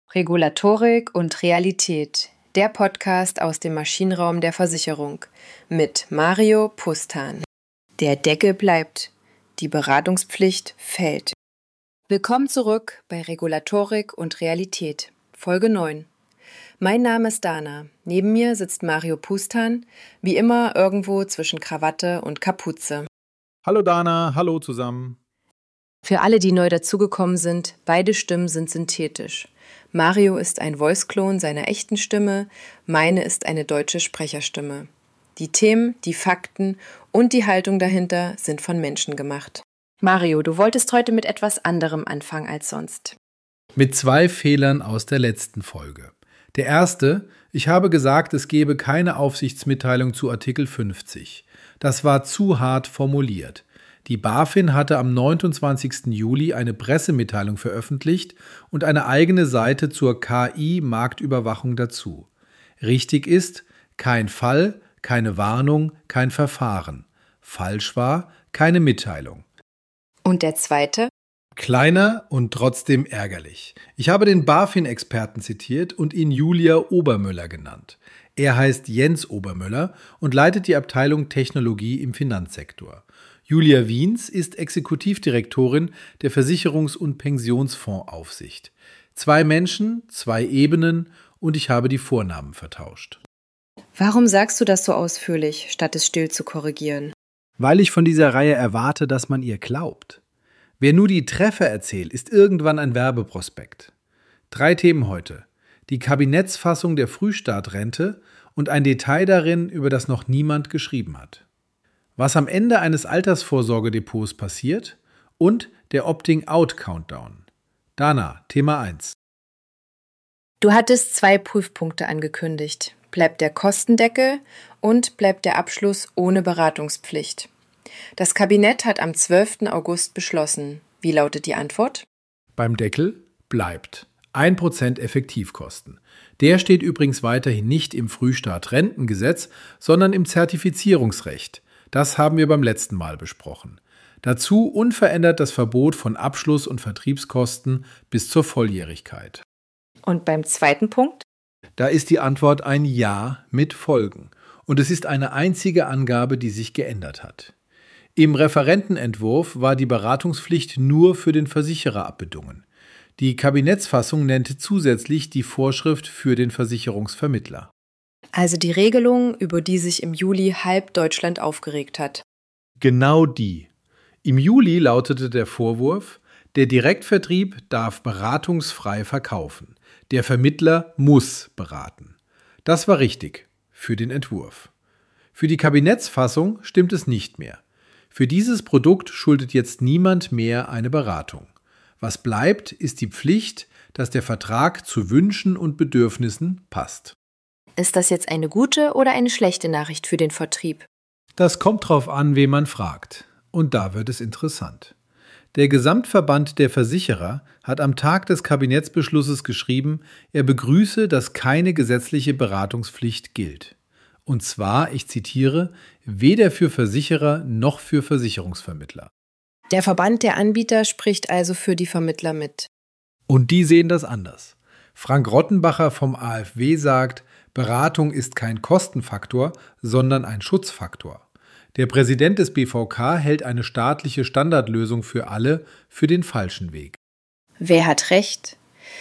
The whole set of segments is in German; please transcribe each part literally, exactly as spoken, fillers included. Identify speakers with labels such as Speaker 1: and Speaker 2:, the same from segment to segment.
Speaker 1: Regulatorik und Realität, der Podcast aus dem Maschinenraum der Versicherung mit Mario Pustan. Der Deckel bleibt, die Beratungspflicht fällt. Willkommen zurück bei Regulatorik und Realität, Folge neun. Mein Name ist Dana, neben mir sitzt Mario Pustan, wie immer irgendwo zwischen Krawatte und Kapuze.
Speaker 2: Hallo Dana, hallo zusammen.
Speaker 1: Für alle, die neu dazugekommen sind, beide Stimmen sind synthetisch. Mario ist ein Voice-Klon seiner echten Stimme, meine ist eine deutsche Sprecherstimme. Die Themen, die Fakten und die Haltung dahinter sind von Menschen gemacht. Mario, du wolltest heute mit etwas anderem anfangen als sonst.
Speaker 2: Mit zwei Fehlern aus der letzten Folge. Der erste, ich habe gesagt, es gebe keine Aufsichtsmitteilung zu Artikel fünfzig. Das war zu hart formuliert. Die BaFin hatte am neunundzwanzigsten Juli eine Pressemitteilung veröffentlicht und eine eigene Seite zur K I-Marktüberwachung dazu. Richtig ist, kein Fall, keine Warnung, kein Verfahren. Falsch war, keine Mitteilung.
Speaker 1: Und der zweite?
Speaker 2: Kleiner und trotzdem ärgerlich. Ich habe den BaFin-Experten zitiert und ihn Julia Obermöller genannt. Er heißt Jens Obermöller und leitet die Abteilung Technologie im Finanzsektor. Julia Wiens ist Exekutivdirektorin der Versicherungs- und Pensionsfondsaufsicht. Zwei Menschen, zwei Ebenen und ich habe die Vornamen vertauscht.
Speaker 1: Warum sagst du das so ausführlich, statt es still zu korrigieren?
Speaker 2: Weil ich von dieser Reihe erwarte, dass man ihr glaubt. Wer nur die Treffer erzählt, ist irgendwann ein Werbeprospekt. Drei Themen heute. Die Kabinettsfassung der Frühstartrente und ein Detail darin, über das noch niemand geschrieben hat. Was am Ende eines Altersvorsorgedepots passiert und der Opting-out-Countdown. Dana, Thema eins.
Speaker 1: Du hattest zwei Prüfpunkte angekündigt. Bleibt der Kostendeckel und bleibt der Abschluss ohne Beratungspflicht. Das Kabinett hat am zwölften August beschlossen. Wie lautet die Antwort?
Speaker 2: Beim Deckel bleibt ein Prozent Effektivkosten. Der steht übrigens weiterhin nicht im Frühstart-Rentengesetz, sondern im Zertifizierungsrecht. Das haben wir beim letzten Mal besprochen. Dazu unverändert das Verbot von Abschluss- und Vertriebskosten bis zur Volljährigkeit.
Speaker 1: Und beim zweiten Punkt?
Speaker 2: Da ist die Antwort ein Ja mit Folgen. Und es ist eine einzige Angabe, die sich geändert hat. Im Referentenentwurf war die Beratungspflicht nur für den Versicherer abbedungen. Die Kabinettsfassung nannte zusätzlich die Vorschrift für den Versicherungsvermittler.
Speaker 1: Also die Regelung, über die sich im Juli halb Deutschland aufgeregt hat.
Speaker 2: Genau die. Im Juli lautete der Vorwurf, der Direktvertrieb darf beratungsfrei verkaufen. Der Vermittler muss beraten. Das war richtig für den Entwurf. Für die Kabinettsfassung stimmt es nicht mehr. Für dieses Produkt schuldet jetzt niemand mehr eine Beratung. Was bleibt, ist die Pflicht, dass der Vertrag zu Wünschen und Bedürfnissen passt.
Speaker 1: Ist das jetzt eine gute oder eine schlechte Nachricht für den Vertrieb?
Speaker 2: Das kommt drauf an, wen man fragt. Und da wird es interessant. Der Gesamtverband der Versicherer hat am Tag des Kabinettsbeschlusses geschrieben, er begrüße, dass keine gesetzliche Beratungspflicht gilt. Und zwar, ich zitiere, weder für Versicherer noch für Versicherungsvermittler.
Speaker 1: Der Verband der Anbieter spricht also für die Vermittler mit.
Speaker 2: Und die sehen das anders. Frank Rottenbacher vom A F W sagt, Beratung ist kein Kostenfaktor, sondern ein Schutzfaktor. Der Präsident des B V K hält eine staatliche Standardlösung für alle für den falschen Weg.
Speaker 1: Wer hat recht?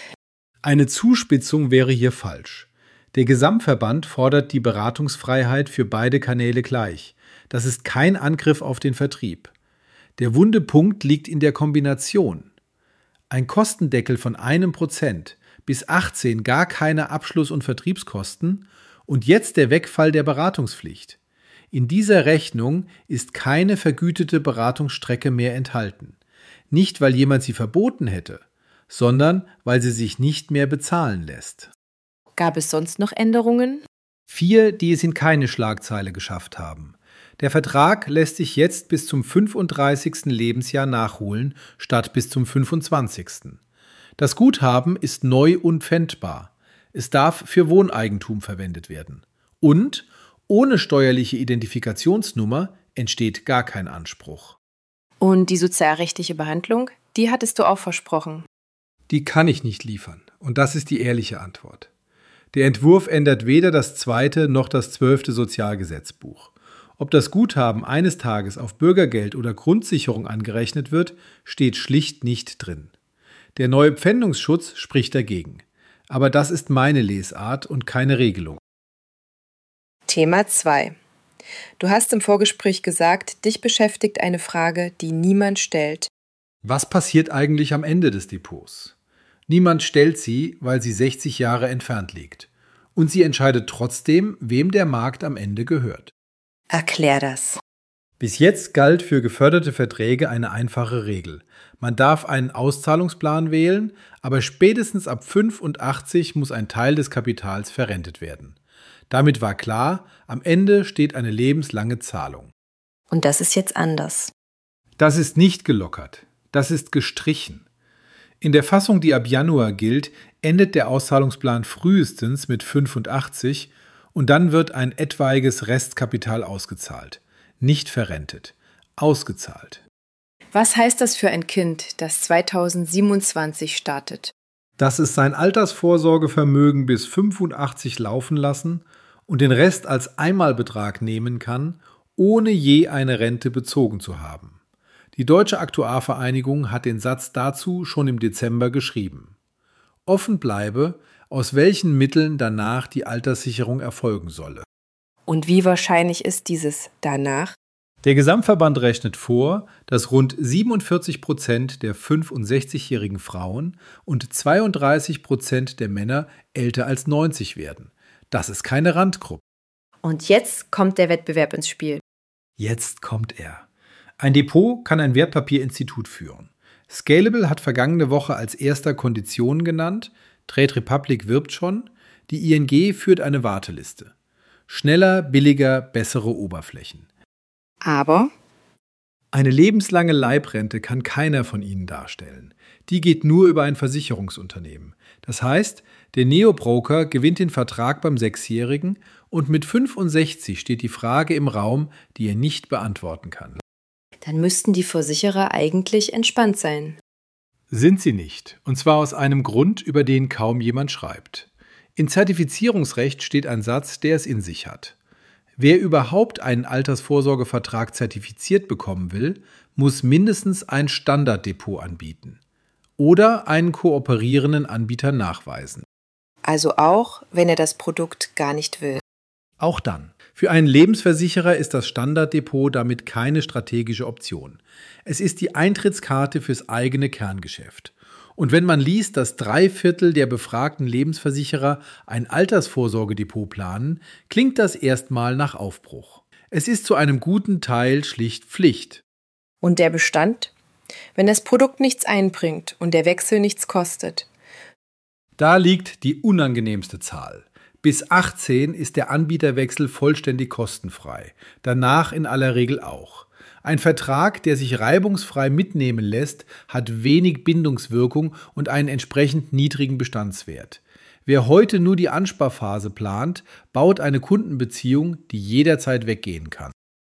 Speaker 2: Eine Zuspitzung wäre hier falsch. Der Gesamtverband fordert die Beratungsfreiheit für beide Kanäle gleich. Das ist kein Angriff auf den Vertrieb. Der wunde Punkt liegt in der Kombination. Ein Kostendeckel von einem Prozent bis achtzehn gar keine Abschluss- und Vertriebskosten und jetzt der Wegfall der Beratungspflicht. In dieser Rechnung ist keine vergütete Beratungsstrecke mehr enthalten. Nicht, weil jemand sie verboten hätte, sondern weil sie sich nicht mehr bezahlen lässt.
Speaker 1: Gab es sonst noch Änderungen?
Speaker 2: Vier, die es in keine Schlagzeile geschafft haben. Der Vertrag lässt sich jetzt bis zum fünfunddreißigsten Lebensjahr nachholen, statt bis zum fünfundzwanzigsten Das Guthaben ist neu unpfändbar. Es darf für Wohneigentum verwendet werden. Und ohne steuerliche Identifikationsnummer entsteht gar kein Anspruch.
Speaker 1: Und die sozialrechtliche Behandlung, die hattest du auch versprochen.
Speaker 2: Die kann ich nicht liefern. Und das ist die ehrliche Antwort. Der Entwurf ändert weder das zweite noch das zwölfte Sozialgesetzbuch. Ob das Guthaben eines Tages auf Bürgergeld oder Grundsicherung angerechnet wird, steht schlicht nicht drin. Der neue Pfändungsschutz spricht dagegen. Aber das ist meine Lesart und keine Regelung.
Speaker 1: Thema zwei. Du hast im Vorgespräch gesagt, dich beschäftigt eine Frage, die niemand stellt.
Speaker 2: Was passiert eigentlich am Ende des Depots? Niemand stellt sie, weil sie sechzig Jahre entfernt liegt. Und sie entscheidet trotzdem, wem der Markt am Ende gehört.
Speaker 1: Erklär das.
Speaker 2: Bis jetzt galt für geförderte Verträge eine einfache Regel. Man darf einen Auszahlungsplan wählen, aber spätestens ab fünfundachtzig muss ein Teil des Kapitals verrentet werden. Damit war klar, am Ende steht eine lebenslange Zahlung.
Speaker 1: Und das ist jetzt anders.
Speaker 2: Das ist nicht gelockert, das ist gestrichen. In der Fassung, die ab Januar gilt, endet der Auszahlungsplan frühestens mit fünfundachtzig und dann wird ein etwaiges Restkapital ausgezahlt. Nicht verrentet, ausgezahlt.
Speaker 1: Was heißt das für ein Kind, das zweitausendsiebenundzwanzig startet?
Speaker 2: Dass es sein Altersvorsorgevermögen bis fünfundachtzig laufen lassen und den Rest als Einmalbetrag nehmen kann, ohne je eine Rente bezogen zu haben. Die Deutsche Aktuarvereinigung hat den Satz dazu schon im Dezember geschrieben. Offen bleibe, aus welchen Mitteln danach die Alterssicherung erfolgen solle.
Speaker 1: Und wie wahrscheinlich ist dieses danach?
Speaker 2: Der Gesamtverband rechnet vor, dass rund siebenundvierzig Prozent der fünfundsechzigjährigen Frauen und zweiunddreißig Prozent der Männer älter als neunzig werden. Das ist keine Randgruppe.
Speaker 1: Und jetzt kommt der Wettbewerb ins Spiel.
Speaker 2: Jetzt kommt er. Ein Depot kann ein Wertpapierinstitut führen. Scalable hat vergangene Woche als erster Konditionen genannt, Trade Republic wirbt schon, die I N G führt eine Warteliste. Schneller, billiger, bessere Oberflächen.
Speaker 1: Aber
Speaker 2: eine lebenslange Leibrente kann keiner von ihnen darstellen. Die geht nur über ein Versicherungsunternehmen. Das heißt, der Neobroker gewinnt den Vertrag beim Sechsjährigen und mit fünfundsechzig steht die Frage im Raum, die er nicht beantworten kann.
Speaker 1: Dann müssten die Versicherer eigentlich entspannt sein.
Speaker 2: Sind sie nicht. Und zwar aus einem Grund, über den kaum jemand schreibt. In Zertifizierungsrecht steht ein Satz, der es in sich hat. Wer überhaupt einen Altersvorsorgevertrag zertifiziert bekommen will, muss mindestens ein Standarddepot anbieten. Oder einen kooperierenden Anbieter nachweisen.
Speaker 1: Also auch, wenn er das Produkt gar nicht will.
Speaker 2: Auch dann. Für einen Lebensversicherer ist das Standarddepot damit keine strategische Option. Es ist die Eintrittskarte fürs eigene Kerngeschäft. Und wenn man liest, dass drei Viertel der befragten Lebensversicherer ein Altersvorsorgedepot planen, klingt das erstmal nach Aufbruch. Es ist zu einem guten Teil schlicht Pflicht.
Speaker 1: Und der Bestand? Wenn das Produkt nichts einbringt und der Wechsel nichts kostet.
Speaker 2: Da liegt die unangenehmste Zahl. Bis achtzehn ist der Anbieterwechsel vollständig kostenfrei, danach in aller Regel auch. Ein Vertrag, der sich reibungsfrei mitnehmen lässt, hat wenig Bindungswirkung und einen entsprechend niedrigen Bestandswert. Wer heute nur die Ansparphase plant, baut eine Kundenbeziehung, die jederzeit weggehen kann.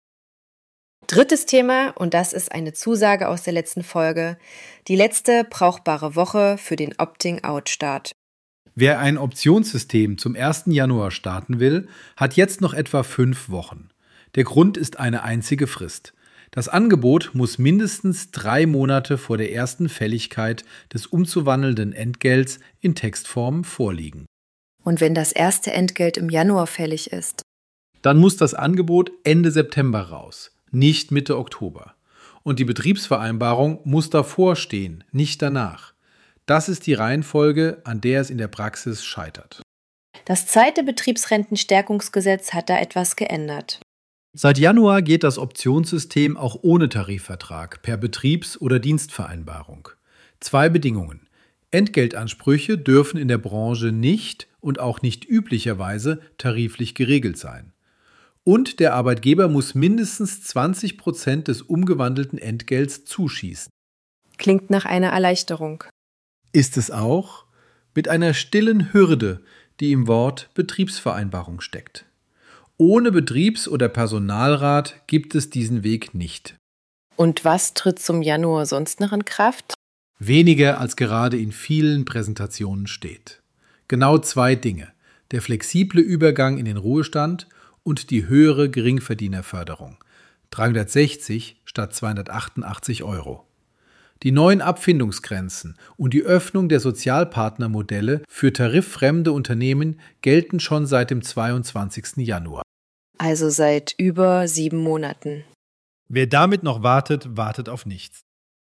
Speaker 1: Drittes Thema, und das ist eine Zusage aus der letzten Folge, die letzte brauchbare Woche für den Opting-out-Start.
Speaker 2: Wer ein Optionssystem zum ersten Januar starten will, hat jetzt noch etwa fünf Wochen. Der Grund ist eine einzige Frist. Das Angebot muss mindestens drei Monate vor der ersten Fälligkeit des umzuwandelnden Entgelts in Textform vorliegen.
Speaker 1: Und wenn das erste Entgelt im Januar fällig ist?
Speaker 2: Dann muss das Angebot Ende September raus, nicht Mitte Oktober. Und die Betriebsvereinbarung muss davor stehen, nicht danach. Das ist die Reihenfolge, an der es in der Praxis scheitert.
Speaker 1: Das zweite Betriebsrentenstärkungsgesetz hat da etwas geändert.
Speaker 2: Seit Januar geht das Optionssystem auch ohne Tarifvertrag, per Betriebs- oder Dienstvereinbarung. Zwei Bedingungen. Entgeltansprüche dürfen in der Branche nicht und auch nicht üblicherweise tariflich geregelt sein. Und der Arbeitgeber muss mindestens zwanzig Prozent des umgewandelten Entgelts zuschießen.
Speaker 1: Klingt nach einer Erleichterung.
Speaker 2: Ist es auch, mit einer stillen Hürde, die im Wort Betriebsvereinbarung steckt. Ohne Betriebs- oder Personalrat gibt es diesen Weg nicht.
Speaker 1: Und was tritt zum Januar sonst noch in Kraft?
Speaker 2: Weniger als gerade in vielen Präsentationen steht. Genau zwei Dinge: der flexible Übergang in den Ruhestand und die höhere Geringverdienerförderung. dreihundertsechzig statt zweihundertachtundachtzig Euro. Die neuen Abfindungsgrenzen und die Öffnung der Sozialpartnermodelle für tariffremde Unternehmen gelten schon seit dem zweiundzwanzigsten Januar.
Speaker 1: Also seit über sieben Monaten.
Speaker 2: Wer damit noch wartet, wartet auf nichts.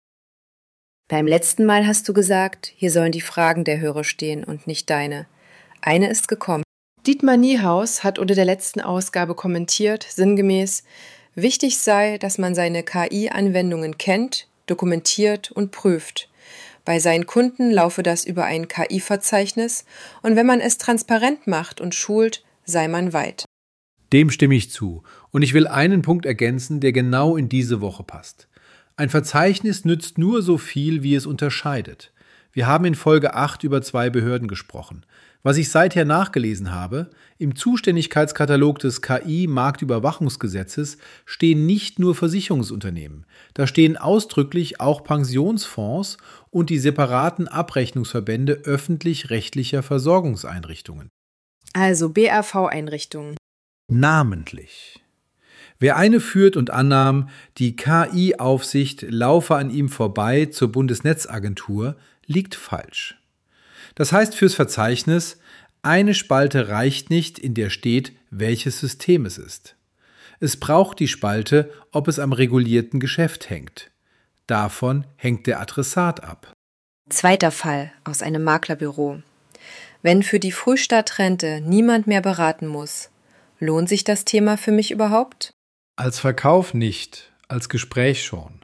Speaker 1: Beim letzten Mal hast du gesagt, hier sollen die Fragen der Hörer stehen und nicht deine. Eine ist gekommen. Dietmar Niehaus hat unter der letzten Ausgabe kommentiert, sinngemäß: Wichtig sei, dass man seine K I-Anwendungen kennt, dokumentiert und prüft. Bei seinen Kunden laufe das über ein K I-Verzeichnis und wenn man es transparent macht und schult, sei man weit.
Speaker 2: Dem stimme ich zu und ich will einen Punkt ergänzen, der genau in diese Woche passt. Ein Verzeichnis nützt nur so viel, wie es unterscheidet. Wir haben in Folge acht über zwei Behörden gesprochen. Was ich seither nachgelesen habe: Im Zuständigkeitskatalog des K I-Marktüberwachungsgesetzes stehen nicht nur Versicherungsunternehmen. Da stehen ausdrücklich auch Pensionsfonds und die separaten Abrechnungsverbände öffentlich-rechtlicher Versorgungseinrichtungen.
Speaker 1: Also B A V-Einrichtungen.
Speaker 2: Namentlich. Wer eine führt und annahm, die K I-Aufsicht laufe an ihm vorbei zur Bundesnetzagentur, liegt falsch. Das heißt fürs Verzeichnis: eine Spalte reicht nicht, in der steht, welches System es ist. Es braucht die Spalte, ob es am regulierten Geschäft hängt. Davon hängt der Adressat ab.
Speaker 1: Zweiter Fall aus einem Maklerbüro. Wenn für die Frühstart-Rente niemand mehr beraten muss, lohnt sich das Thema für mich überhaupt?
Speaker 2: Als Verkauf nicht, als Gespräch schon.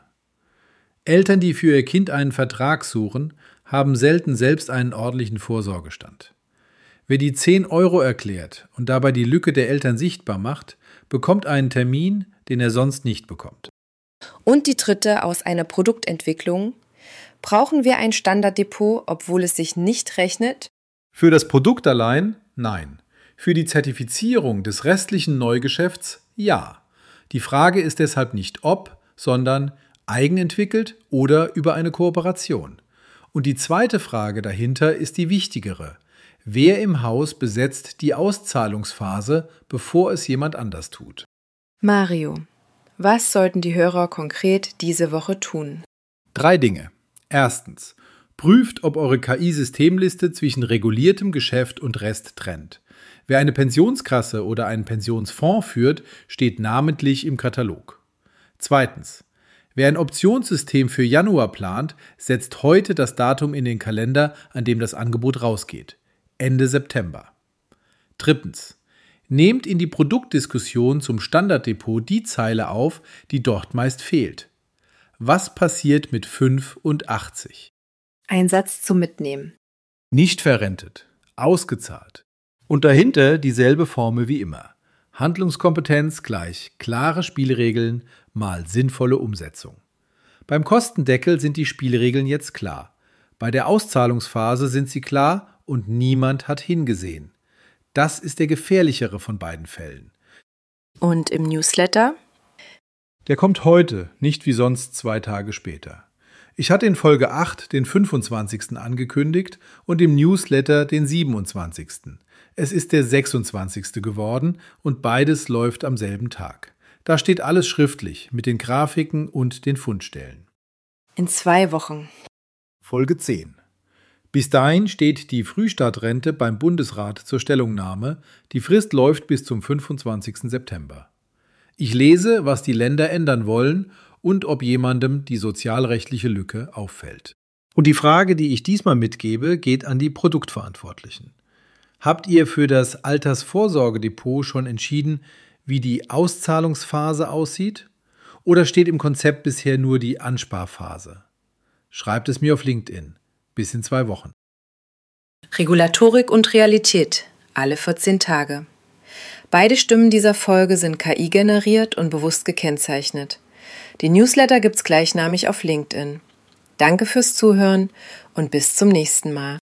Speaker 2: Eltern, die für ihr Kind einen Vertrag suchen, haben selten selbst einen ordentlichen Vorsorgestand. Wer die zehn Euro erklärt und dabei die Lücke der Eltern sichtbar macht, bekommt einen Termin, den er sonst nicht bekommt.
Speaker 1: Und die dritte aus einer Produktentwicklung. Brauchen wir ein Standarddepot, obwohl es sich nicht rechnet?
Speaker 2: Für das Produkt allein? Nein. Für die Zertifizierung des restlichen Neugeschäfts? Ja. Die Frage ist deshalb nicht ob, sondern eigenentwickelt oder über eine Kooperation. Und die zweite Frage dahinter ist die wichtigere: Wer im Haus besetzt die Auszahlungsphase, bevor es jemand anders tut?
Speaker 1: Mario, was sollten die Hörer konkret diese Woche tun?
Speaker 2: Drei Dinge. Erstens: Prüft, ob eure K I-Systemliste zwischen reguliertem Geschäft und Rest trennt. Wer eine Pensionskasse oder einen Pensionsfonds führt, steht namentlich im Katalog. Zweitens: Wer ein Optionssystem für Januar plant, setzt heute das Datum in den Kalender, an dem das Angebot rausgeht. Ende September. Drittens: Nehmt in die Produktdiskussion zum Standarddepot die Zeile auf, die dort meist fehlt. Was passiert mit fünfundachtzig?
Speaker 1: Ein Satz zum Mitnehmen.
Speaker 2: Nicht verrentet, ausgezahlt. Und dahinter dieselbe Formel wie immer. Handlungskompetenz gleich klare Spielregeln mal sinnvolle Umsetzung. Beim Kostendeckel sind die Spielregeln jetzt klar. Bei der Auszahlungsphase sind sie klar und niemand hat hingesehen. Das ist der gefährlichere von beiden Fällen.
Speaker 1: Und im Newsletter?
Speaker 2: Der kommt heute, nicht wie sonst zwei Tage später. Ich hatte in Folge acht den fünfundzwanzigsten angekündigt und im Newsletter den siebenundzwanzigsten Es ist der sechsundzwanzigste geworden und beides läuft am selben Tag. Da steht alles schriftlich mit den Grafiken und den Fundstellen.
Speaker 1: In zwei Wochen.
Speaker 2: Folge zehn. Bis dahin steht die Frühstartrente beim Bundesrat zur Stellungnahme. Die Frist läuft bis zum fünfundzwanzigsten September. Ich lese, was die Länder ändern wollen und ob jemandem die sozialrechtliche Lücke auffällt. Und die Frage, die ich diesmal mitgebe, geht an die Produktverantwortlichen. Habt ihr für das Altersvorsorgedepot schon entschieden, wie die Auszahlungsphase aussieht? Oder steht im Konzept bisher nur die Ansparphase? Schreibt es mir auf LinkedIn. Bis in zwei Wochen.
Speaker 1: Regulatorik und Realität. Alle vierzehn Tage. Beide Stimmen dieser Folge sind K I-generiert und bewusst gekennzeichnet. Die Newsletter gibt's gleichnamig auf LinkedIn. Danke fürs Zuhören und bis zum nächsten Mal.